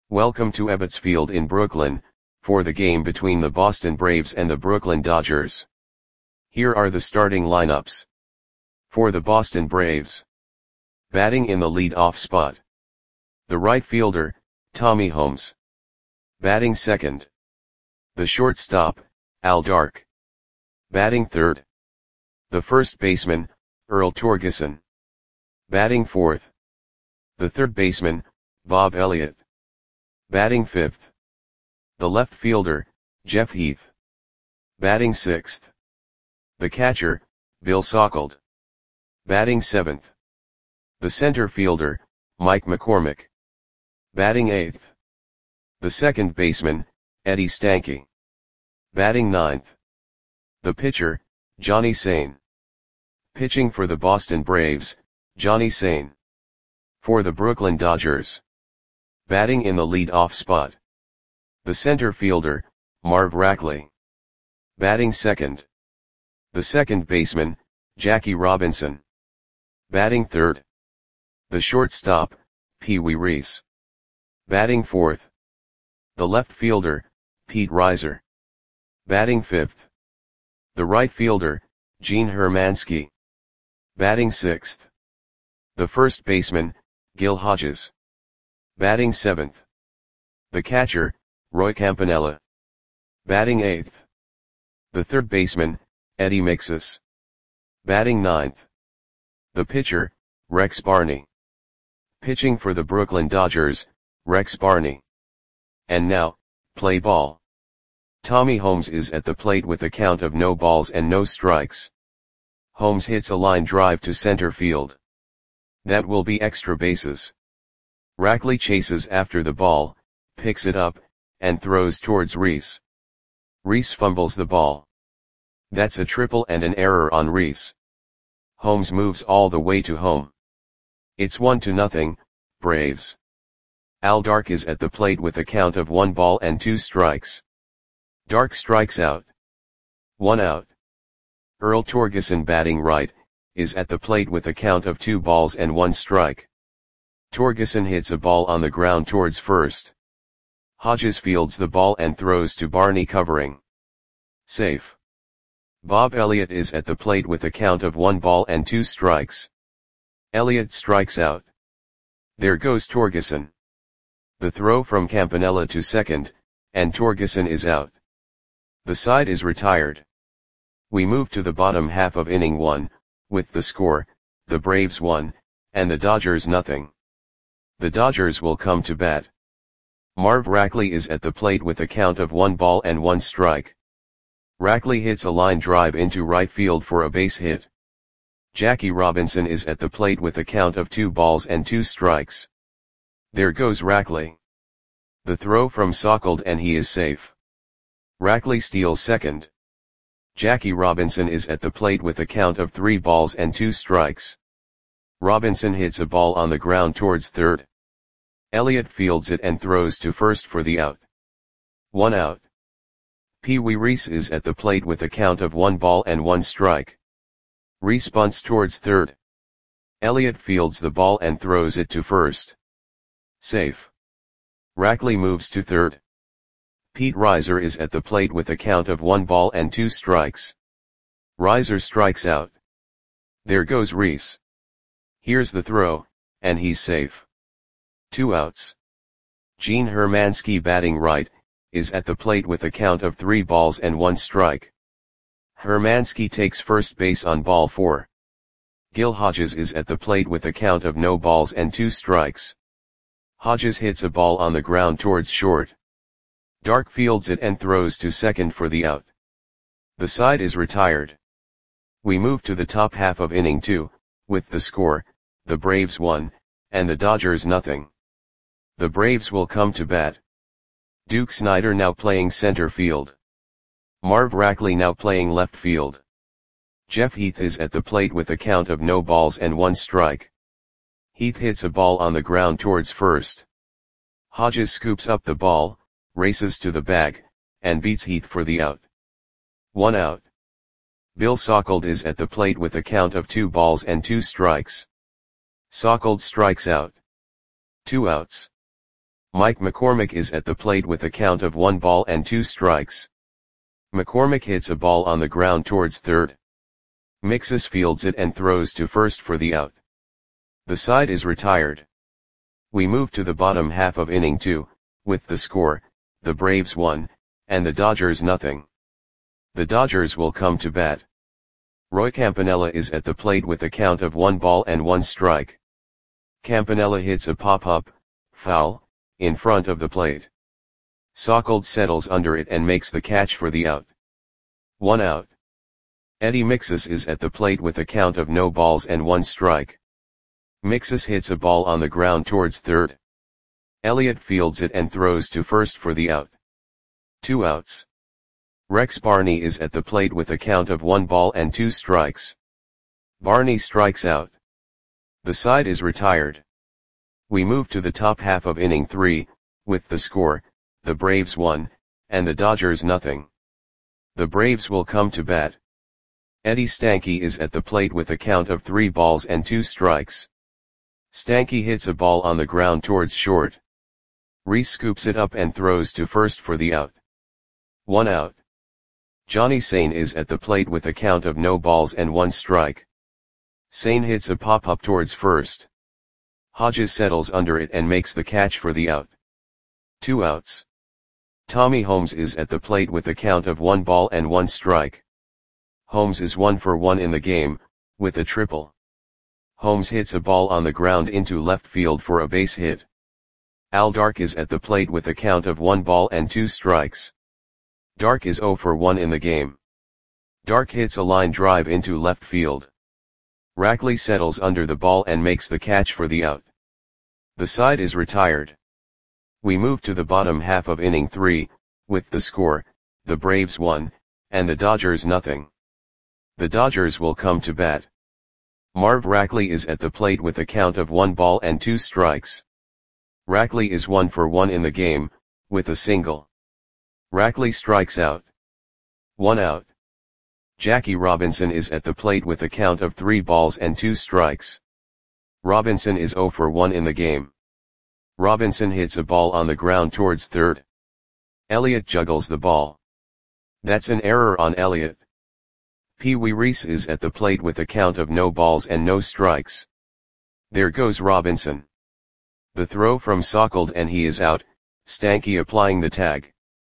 Welcome to Ebbets Field in Brooklyn, for the game between the Boston Braves and the Brooklyn Dodgers. Here are the starting lineups. For the Boston Braves. Batting in the lead-off spot. The right fielder, Tommy Holmes. Batting second. The shortstop, Al Dark. Batting third. The first baseman, Earl Torgeson. Batting fourth. The third baseman, Bob Elliott. Batting fifth. The left fielder, Jeff Heath. Batting sixth. The catcher, Bill Sauckled. Batting seventh. The center fielder, Mike McCormick. Batting eighth. The second baseman, Eddie Stanky. Batting ninth. The pitcher, Johnny Sain. Pitching for the Boston Braves, Johnny Sain. For the Brooklyn Dodgers. Batting in the lead-off spot. The center fielder, Marv Rackley. Batting second. The second baseman, Jackie Robinson. Batting third. The shortstop, Pee Wee Reese. Batting fourth. The left fielder, Pete Reiser. Batting fifth. The right fielder, Gene Hermansky. Batting sixth. The first baseman, Gil Hodges. Batting seventh. The catcher, Roy Campanella. Batting eighth. The third baseman, Eddie Mixus. Batting ninth. The pitcher, Rex Barney. Pitching for the Brooklyn Dodgers, Rex Barney. And now, play ball. Tommy Holmes is at the plate with a count of no balls and no strikes. Holmes hits a line drive to center field. That will be extra bases. Rackley chases after the ball, picks it up, and throws towards Reese. Reese fumbles the ball. That's a triple and an error on Reese. Holmes moves all the way to home. It's 1-0, Braves. Al Dark is at the plate with a count of 1 ball and 2 strikes. Dark strikes out. 1 out. Earl Torgeson, batting right, is at the plate with a count of 2 balls and 1 strike. Torgeson hits a ball on the ground towards first. Hodges fields the ball and throws to Barney, covering. Safe. Bob Elliott is at the plate with a count of 1 ball and 2 strikes. Elliott strikes out. There goes Torgeson. The throw from Campanella to second, and Torgeson is out. The side is retired. We move to the bottom half of inning 1, with the score, the Braves 1, and the Dodgers 0. The Dodgers will come to bat. Marv Rackley is at the plate with a count of 1 ball and 1 strike. Rackley hits a line drive into right field for a base hit. Jackie Robinson is at the plate with a count of 2 balls and 2 strikes. There goes Rackley. The throw from Sauckled, and he is safe. Rackley steals second. Jackie Robinson is at the plate with a count of 3 balls and 2 strikes. Robinson hits a ball on the ground towards third. Elliott fields it and throws to first for the out. 1 out. Pee Wee Reese is at the plate with a count of 1 ball and 1 strike. Reese bunts towards third. Elliott fields the ball and throws it to first. Safe. Rackley moves to third. Pete Reiser is at the plate with a count of 1 ball and 2 strikes. Reiser strikes out. There goes Reese. Here's the throw, and he's safe. 2 outs. Gene Hermansky, batting right, is at the plate with a count of 3 balls and 1 strike. Hermansky takes first base on ball 4. Gil Hodges is at the plate with a count of no balls and 2 strikes. Hodges hits a ball on the ground towards short. Dark fields it and throws to second for the out. The side is retired. We move to the top half of inning 2, with the score, the Braves 1, and the Dodgers 0. The Braves will come to bat. Duke Snider now playing center field. Marv Rackley now playing left field. Jeff Heath is at the plate with a count of no balls and 1 strike. Heath hits a ball on the ground towards first. Hodges scoops up the ball, races to the bag, and beats Heath for the out. 1 out. Bill Sauckled is at the plate with a count of 2 balls and 2 strikes. Sauckled strikes out. 2 outs. Mike McCormick is at the plate with a count of 1 ball and 2 strikes. McCormick hits a ball on the ground towards third. Mixus fields it and throws to first for the out. The side is retired. We move to the bottom half of inning 2, with the score, the Braves 1, and the Dodgers nothing. The Dodgers will come to bat. Roy Campanella is at the plate with a count of 1 ball and 1 strike. Campanella hits a pop-up, foul, in front of the plate. Sokold settles under it and makes the catch for the out. 1 out. Eddie Mixus is at the plate with a count of no balls and 1 strike. Mixus hits a ball on the ground towards third. Elliott fields it and throws to first for the out. 2 outs. Rex Barney is at the plate with a count of 1 ball and 2 strikes. Barney strikes out. The side is retired. We move to the top half of inning 3, with the score, the Braves 1, and the Dodgers nothing. The Braves will come to bat. Eddie Stanky is at the plate with a count of 3 balls and 2 strikes. Stanky hits a ball on the ground towards short. Reese scoops it up and throws to first for the out. 1 out. Johnny Sane is at the plate with a count of no balls and 1 strike. Sane hits a pop-up towards first. Hodges settles under it and makes the catch for the out. 2 outs. Tommy Holmes is at the plate with a count of 1 ball and 1 strike. Holmes is 1 for 1 in the game, with a triple. Holmes hits a ball on the ground into left field for a base hit. Al Dark is at the plate with a count of 1 ball and 2 strikes. Dark is 0 for 1 in the game. Dark hits a line drive into left field. Rackley settles under the ball and makes the catch for the out. The side is retired. We move to the bottom half of inning 3, with the score, the Braves 1, and the Dodgers nothing. The Dodgers will come to bat. Marv Rackley is at the plate with a count of 1 ball and 2 strikes. Rackley is 1 for 1 in the game, with a single. Rackley strikes out. 1 out. Jackie Robinson is at the plate with a count of 3 balls and 2 strikes. Robinson is 0 for 1 in the game. Robinson hits a ball on the ground towards third. Elliott juggles the ball. That's an error on Elliott. Pee Wee Reese is at the plate with a count of no balls and no strikes. There goes Robinson. The throw from Sokold and he is out, Stanky applying the tag.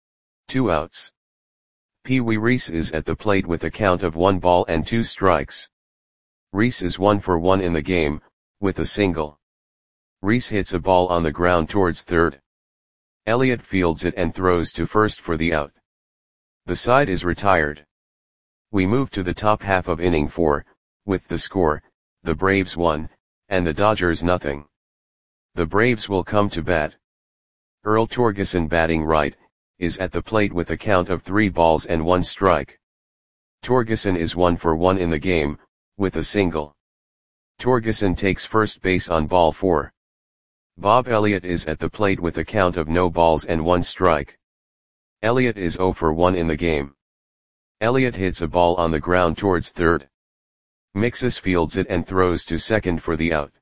2 outs. Pee Wee Reese is at the plate with a count of 1 ball and 2 strikes. Reese is 1 for 1 in the game, with a single. Reese hits a ball on the ground towards third. Elliott fields it and throws to first for the out. The side is retired. We move to the top half of inning 4, with the score, the Braves 1, and the Dodgers nothing. The Braves will come to bat. Earl Torgeson batting right, is at the plate with a count of 3 balls and 1 strike. Torgeson is 1 for 1 in the game, with a single. Torgeson takes first base on ball 4. Bob Elliott is at the plate with a count of no balls and 1 strike. Elliott is 0 for 1 in the game. Elliott hits a ball on the ground towards third. Mixus fields it and throws to second for the out.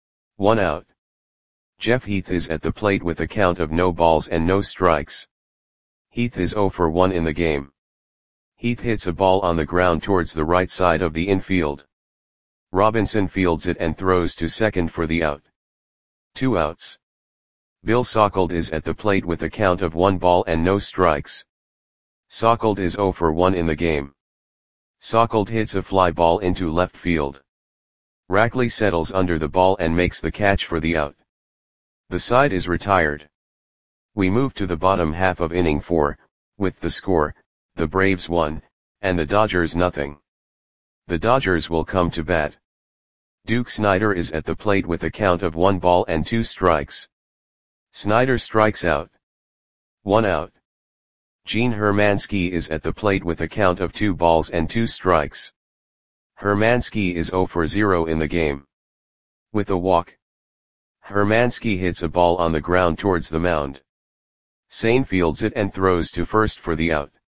1 out. Jeff Heath is at the plate with a count of no balls and no strikes. Heath is 0 for 1 in the game. Heath hits a ball on the ground towards the right side of the infield. Robinson fields it and throws to second for the out. 2 outs. Bill Sokold is at the plate with a count of 1 ball and no strikes. Sokold is 0 for 1 in the game. Sokold hits a fly ball into left field. Rackley settles under the ball and makes the catch for the out. The side is retired. We move to the bottom half of inning 4, with the score, the Braves 1, and the Dodgers nothing. The Dodgers will come to bat. Duke Snider is at the plate with a count of 1 ball and 2 strikes. Snider strikes out. 1 out. Gene Hermansky is at the plate with a count of 2 balls and 2 strikes. Hermansky is 0 for 0 in the game. With a walk. Hermansky hits a ball on the ground towards the mound. Sane fields it and throws to first for the out.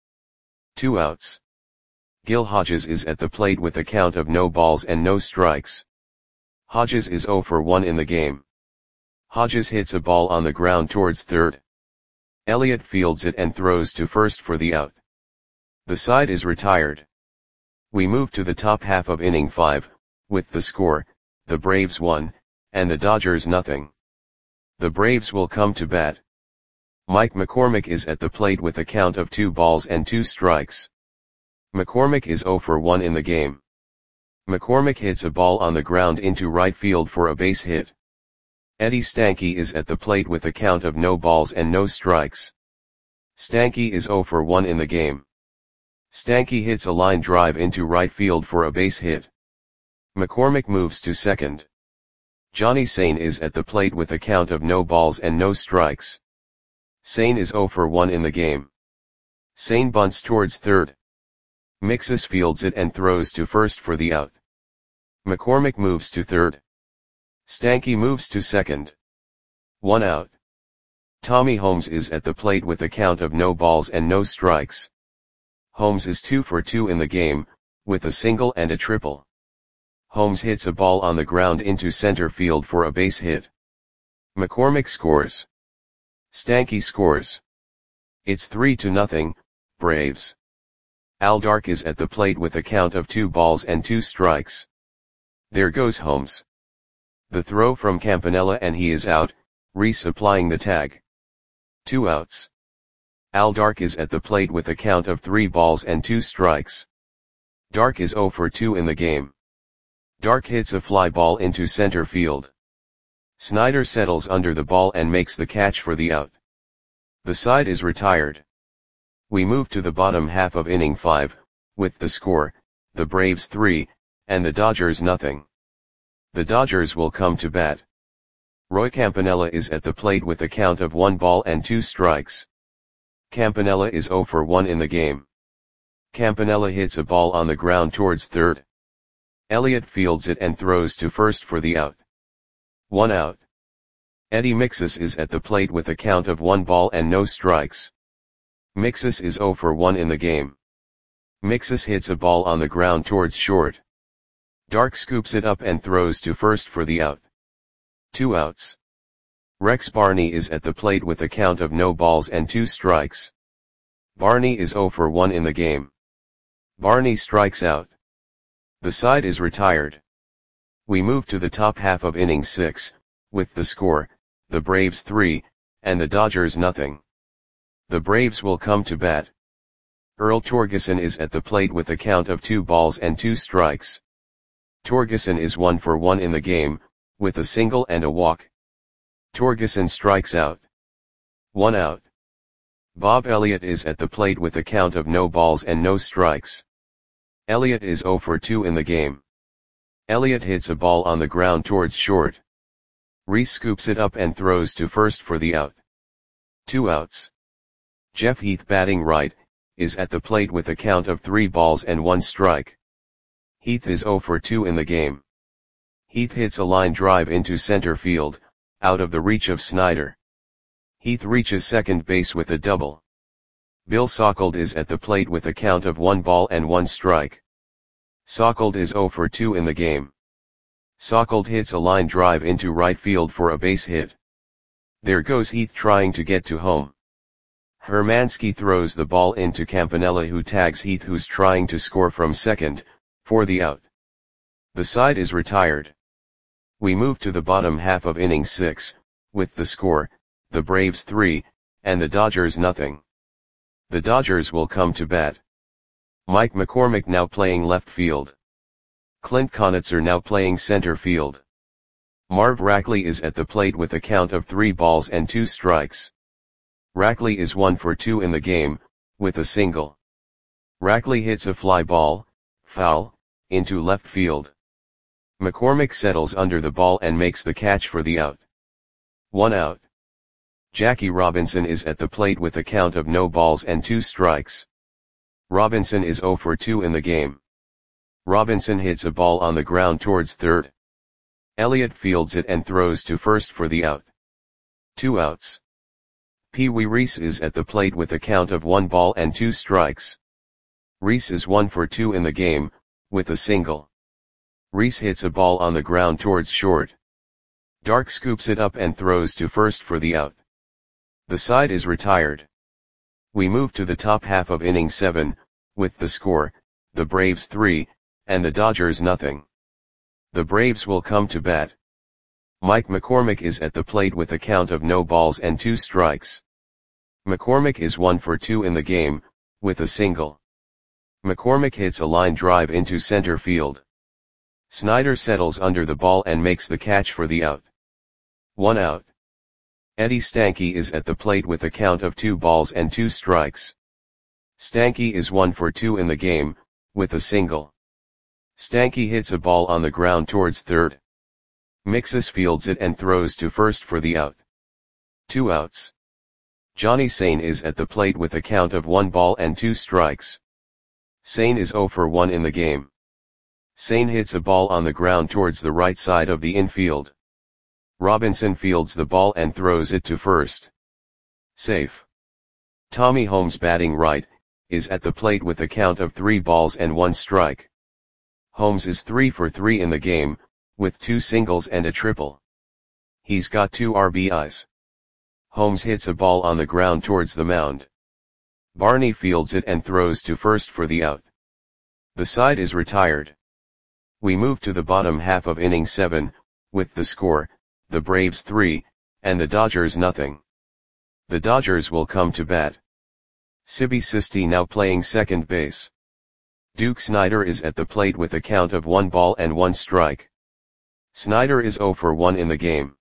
2 outs. Gil Hodges is at the plate with a count of no balls and no strikes. Hodges is 0 for 1 in the game. Hodges hits a ball on the ground towards third. Elliott fields it and throws to first for the out. The side is retired. We move to the top half of inning 5, with the score, the Braves 1, and the Dodgers nothing. The Braves will come to bat. Mike McCormick is at the plate with a count of 2 balls and 2 strikes. McCormick is 0 for 1 in the game. McCormick hits a ball on the ground into right field for a base hit. Eddie Stanky is at the plate with a count of no balls and no strikes. Stanky is 0 for 1 in the game. Stanky hits a line drive into right field for a base hit. McCormick moves to second. Johnny Sane is at the plate with a count of no balls and no strikes. Sane is 0 for 1 in the game. Sane bunts towards third. Mixus fields it and throws to first for the out. McCormick moves to third. Stanky moves to second. 1 out. Tommy Holmes is at the plate with a count of no balls and no strikes. Holmes is 2 for 2 in the game, with a single and a triple. Holmes hits a ball on the ground into center field for a base hit. McCormick scores. Stanky scores. It's 3-0, Braves. Al Dark is at the plate with a count of 2 balls and 2 strikes. There goes Holmes. The throw from Campanella and he is out, Reese applying the tag. 2 outs. Al Dark is at the plate with a count of 3 balls and 2 strikes. Dark is 0 for 2 in the game. Dark hits a fly ball into center field. Snyder settles under the ball and makes the catch for the out. The side is retired. We move to the bottom half of inning 5, with the score, the Braves 3, and the Dodgers nothing. The Dodgers will come to bat. Roy Campanella is at the plate with a count of 1 ball and 2 strikes. Campanella is 0 for 1 in the game. Campanella hits a ball on the ground towards third. Elliott fields it and throws to first for the out. 1 out. Eddie Mixus is at the plate with a count of 1 ball and no strikes. Mixus is 0 for 1 in the game. Mixus hits a ball on the ground towards short. Dark scoops it up and throws to first for the out. 2 outs. Rex Barney is at the plate with a count of no balls and 2 strikes. Barney is 0 for 1 in the game. Barney strikes out. The side is retired. We move to the top half of inning 6, with the score, the Braves 3, and the Dodgers nothing. The Braves will come to bat. Earl Torgeson is at the plate with a count of 2 balls and 2 strikes. Torgeson is 1 for 1 in the game, with a single and a walk. Torgeson strikes out. 1 out. Bob Elliott is at the plate with a count of no balls and no strikes. Elliott is 0 for 2 in the game. Elliott hits a ball on the ground towards short. Reese scoops it up and throws to first for the out. 2 outs. Jeff Heath batting right, is at the plate with a count of 3 balls and 1 strike. Heath is 0 for 2 in the game. Heath hits a line drive into center field, out of the reach of Snyder. Heath reaches second base with a double. Bill Sauckled is at the plate with a count of 1 ball and 1 strike. Sauckled is 0 for 2 in the game. Sauckled hits a line drive into right field for a base hit. There goes Heath trying to get to home. Hermansky throws the ball into Campanella, who tags Heath, who's trying to score from second, for the out. The side is retired. We move to the bottom half of inning 6, with the score, the Braves 3, and the Dodgers nothing. The Dodgers will come to bat. Mike McCormick now playing left field. Clint Conitzer now playing center field. Marv Rackley is at the plate with a count of 3 balls and 2 strikes. Rackley is 1 for 2 in the game, with a single. Rackley hits a fly ball, foul, into left field. McCormick settles under the ball and makes the catch for the out. 1 out. Jackie Robinson is at the plate with a count of no balls and 2 strikes. Robinson is 0 for 2 in the game. Robinson hits a ball on the ground towards third. Elliott fields it and throws to first for the out. 2 outs. Pee Wee Reese is at the plate with a count of 1 ball and 2 strikes. Reese is 1 for 2 in the game, with a single. Reese hits a ball on the ground towards short. Dark scoops it up and throws to first for the out. The side is retired. We move to the top half of inning 7, with the score, the Braves 3, and the Dodgers nothing. The Braves will come to bat. Mike McCormick is at the plate with a count of no balls and 2 strikes. McCormick is 1 for 2 in the game, with a single. McCormick hits a line drive into center field. Snyder settles under the ball and makes the catch for the out. 1 out. Eddie Stanky is at the plate with a count of 2 balls and 2 strikes. Stanky is 1 for 2 in the game, with a single. Stanky hits a ball on the ground towards third. Mixus fields it and throws to first for the out. 2 outs. Johnny Sane is at the plate with a count of 1 ball and 2 strikes. Sane is 0 for 1 in the game. Sane hits a ball on the ground towards the right side of the infield. Robinson fields the ball and throws it to first. Safe. Tommy Holmes, batting right, is at the plate with a count of 3 balls and 1 strike. Holmes is 3 for 3 in the game, with 2 singles and a triple. He's got 2 RBIs. Holmes hits a ball on the ground towards the mound. Barney fields it and throws to first for the out. The side is retired. We move to the bottom half of inning 7, with the score, the Braves 3, and the Dodgers nothing. The Dodgers will come to bat. Sibby Sisti now playing second base. Duke Snider is at the plate with a count of 1 ball and 1 strike. Snider is 0 for 1 in the game.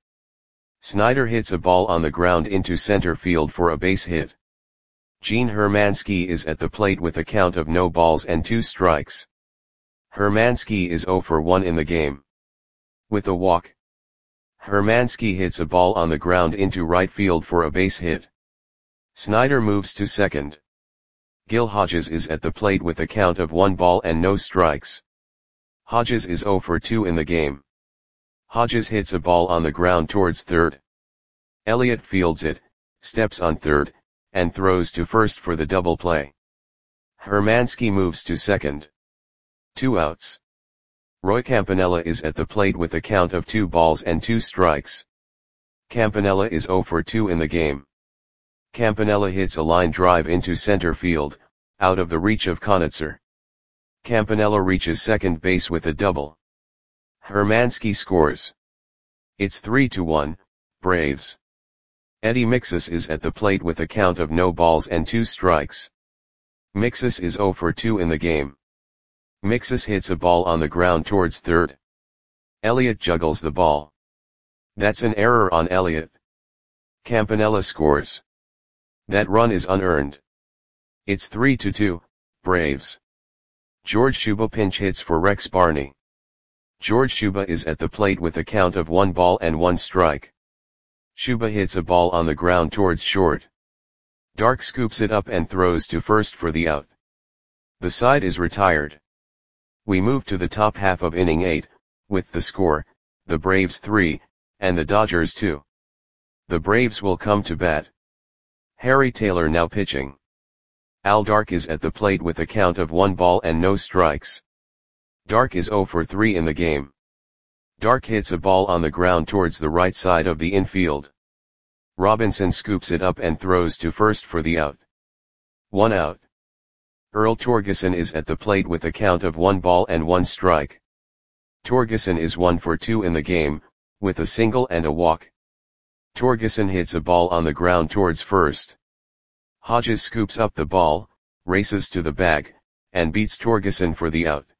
Snider hits a ball on the ground into center field for a base hit. Gene Hermansky is at the plate with a count of no balls and 2 strikes. Hermansky is 0 for 1 in the game. With a walk. Hermansky hits a ball on the ground into right field for a base hit. Snider moves to second. Gil Hodges is at the plate with a count of 1 ball and no strikes. Hodges is 0 for 2 in the game. Hodges hits a ball on the ground towards third. Elliott fields it, steps on third, and throws to first for the double play. Hermansky moves to second. 2 outs. Roy Campanella is at the plate with a count of 2 balls and 2 strikes. Campanella is 0 for 2 in the game. Campanella hits a line drive into center field, out of the reach of Conitzer. Campanella reaches second base with a double. Hermansky scores. It's 3-1, Braves. Eddie Mixus is at the plate with a count of no balls and 2 strikes. Mixus is 0 for 2 in the game. Mixus hits a ball on the ground towards third. Elliott juggles the ball. That's an error on Elliott. Campanella scores. That run is unearned. It's 3-2, Braves. George Shuba pinch hits for Rex Barney. George Shuba is at the plate with a count of 1 ball and 1 strike. Shuba hits a ball on the ground towards short. Dark scoops it up and throws to first for the out. The side is retired. We move to the top half of inning 8, with the score, the Braves 3, and the Dodgers 2. The Braves will come to bat. Harry Taylor now pitching. Al Dark is at the plate with a count of 1 ball and no strikes. Dark is 0 for 3 in the game. Dark hits a ball on the ground towards the right side of the infield. Robinson scoops it up and throws to first for the out. 1 out. Earl Torgeson is at the plate with a count of 1 ball and 1 strike. Torgeson is 1 for 2 in the game, with a single and a walk. Torgeson hits a ball on the ground towards first. Hodges scoops up the ball, races to the bag, and beats Torgeson for the out.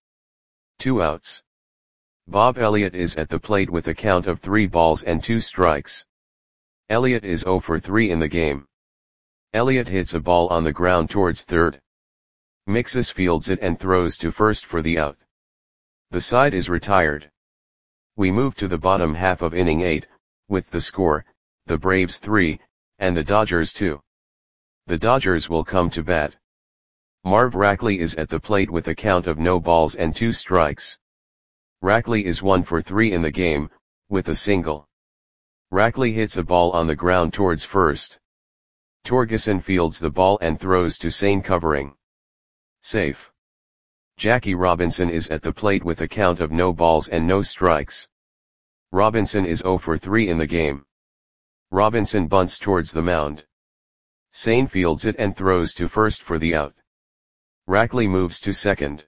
2 outs. Bob Elliott is at the plate with a count of 3 balls and 2 strikes. Elliott is 0 for 3 in the game. Elliott hits a ball on the ground towards third. Mixus fields it and throws to first for the out. The side is retired. We move to the bottom half of inning 8, with the score, the Braves 3, and the Dodgers 2. The Dodgers will come to bat. Marv Rackley is at the plate with a count of no balls and 2 strikes. Rackley is 1 for 3 in the game, with a single. Rackley hits a ball on the ground towards first. Torgeson fields the ball and throws to Sane covering. Safe. Jackie Robinson is at the plate with a count of no balls and no strikes. Robinson is 0 for 3 in the game. Robinson bunts towards the mound. Sane fields it and throws to first for the out. Rackley moves to second.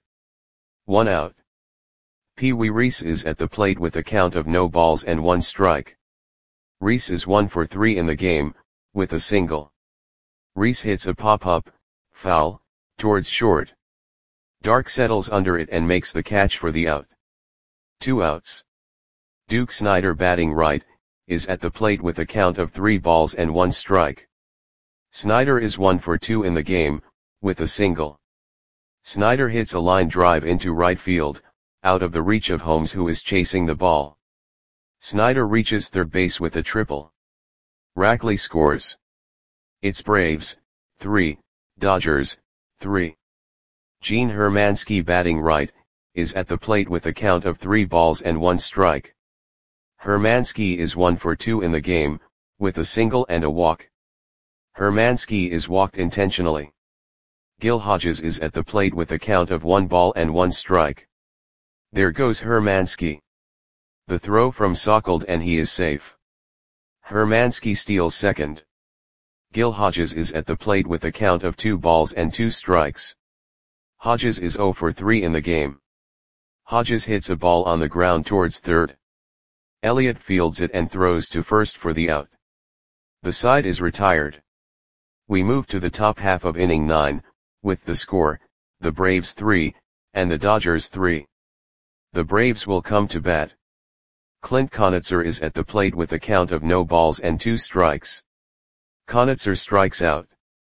1 out. Pee Wee Reese is at the plate with a count of no balls and 1 strike. Reese is 1 for 3 in the game, with a single. Reese hits a pop-up, foul, towards short. Dark settles under it and makes the catch for the out. 2 outs. Duke Snider, batting right, is at the plate with a count of 3 balls and 1 strike. Snider is 1 for 2 in the game, with a single. Snider hits a line drive into right field, out of the reach of Holmes, who is chasing the ball. Snider reaches third base with a triple. Rackley scores. It's Braves, 3, Dodgers, 3. Gene Hermansky, batting right, is at the plate with a count of 3 balls and 1 strike. Hermansky is 1 for 2 in the game, with a single and a walk. Hermansky is walked intentionally. Gil Hodges is at the plate with a count of 1 ball and 1 strike. There goes Hermansky. The throw from Sokold and he is safe. Hermansky steals second. Gil Hodges is at the plate with a count of 2 balls and 2 strikes. Hodges is 0 for 3 in the game. Hodges hits a ball on the ground towards third. Elliott fields it and throws to first for the out. The side is retired. We move to the top half of inning 9, with the score, the Braves 3, and the Dodgers 3. The Braves will come to bat. Clint Conitzer is at the plate with a count of no balls and 2 strikes. Conitzer strikes out.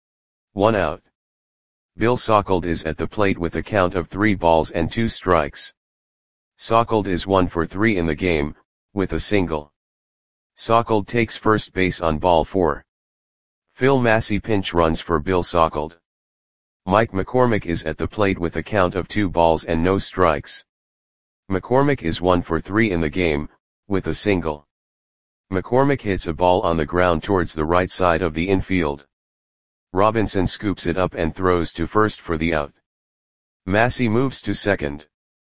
1 out. Bill Sokold is at the plate with a count of 3 balls and 2 strikes. Sokold is 1 for 3 in the game, with a single. Sokold takes first base on ball 4. Phil Massey pinch runs for Bill Sokold. Mike McCormick is at the plate with a count of 2 balls and no strikes. McCormick is 1 for 3 in the game, with a single. McCormick hits a ball on the ground towards the right side of the infield. Robinson scoops it up and throws to first for the out. Massey moves to second.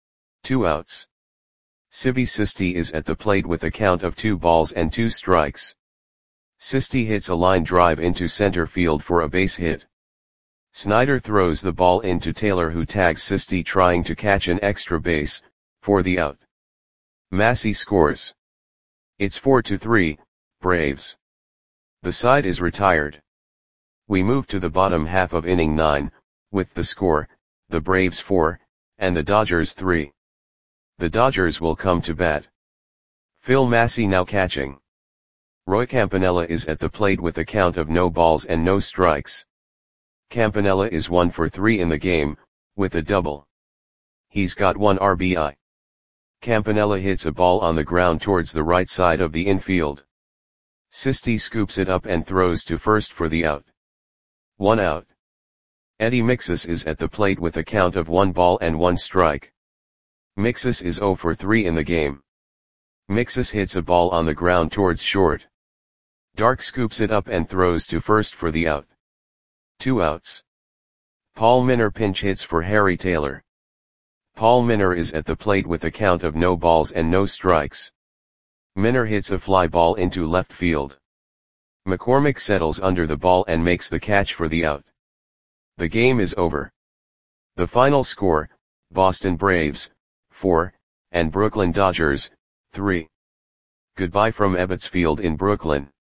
2 outs. Sibby Sisti is at the plate with a count of 2 balls and 2 strikes. Sisti hits a line drive into center field for a base hit. Snider throws the ball into Taylor, who tags Sisti trying to catch an extra base, for the out. Massey scores. It's 4-3, Braves. The side is retired. We move to the bottom half of inning 9, with the score, the Braves 4, and the Dodgers 3. The Dodgers will come to bat. Phil Massey now catching. Roy Campanella is at the plate with a count of no balls and no strikes. Campanella is 1 for 3 in the game, with a double. He's got 1 RBI. Campanella hits a ball on the ground towards the right side of the infield. Sisti scoops it up and throws to first for the out. 1 out. Eddie Mixus is at the plate with a count of 1 ball and 1 strike. Mixus is 0 for 3 in the game. Mixus hits a ball on the ground towards short. Dark scoops it up and throws to first for the out. 2 outs. Paul Minor pinch hits for Harry Taylor. Paul Minor is at the plate with a count of no balls and no strikes. Minor hits a fly ball into left field. McCormick settles under the ball and makes the catch for the out. The game is over. The final score, Boston Braves, 4, and Brooklyn Dodgers, 3. Goodbye from Ebbets Field in Brooklyn.